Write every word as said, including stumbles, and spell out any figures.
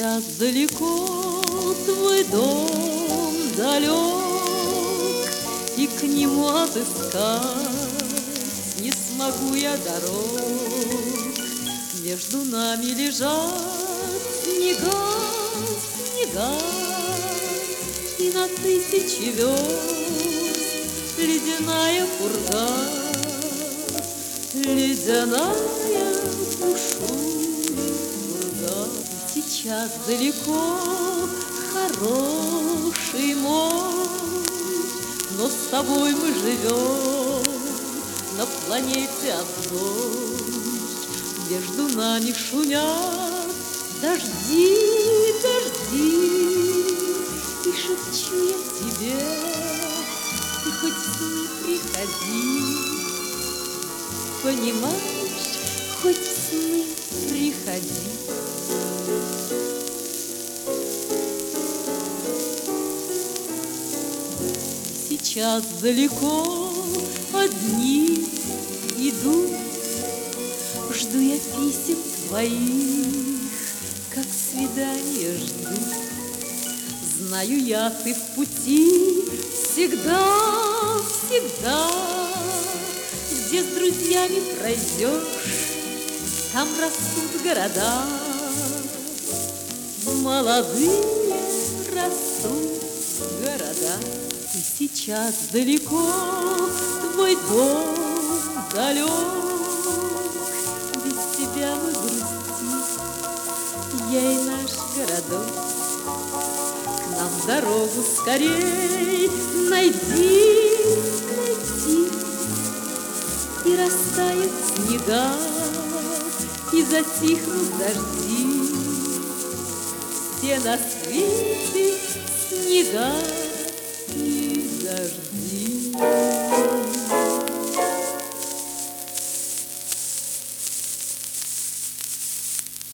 Сейчас далеко твой дом далек, и к нему отыскать не смогу я дорог. Между нами лежат снега, снега, и на тысячи верст ледяная пурга, ледяная бушует пурга. Сейчас далеко хороший мой, но с тобой мы живем на планете одной. Между нами шумят дожди, дожди, и шепчу я тебе, ты хоть в сны приходи, понимаешь, хоть в сны приходи. Сейчас далеко одни иду, жду я писем твоих, как свидания жду. Знаю я, ты в пути всегда, всегда. Где с друзьями пройдешь, там растут города. Молодые растут города. И сейчас далеко твой дом далек, без тебя мы грустим, я и наш городок. К нам дорогу скорей найди, найди, и растают снега, и затихнут дожди. Все на свете снега и дожди.